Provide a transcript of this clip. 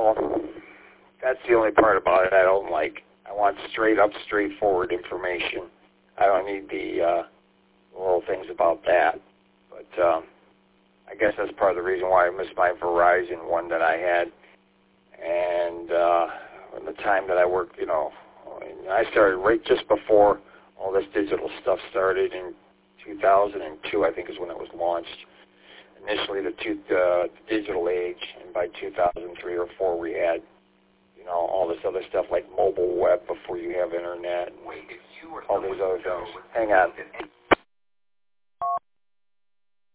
Well, that's the only part about it I don't like. I want straight up, straightforward information. I don't need the little things about that. But I guess that's part of the reason why I missed my Verizon one that I had. And in the time that I worked, I started right just before all this digital stuff started in 2002, I think is when it was launched. Initially the digital age, and by 2003 or 4 we had, all this other stuff like mobile web before you have internet, and all these other things. Hang on.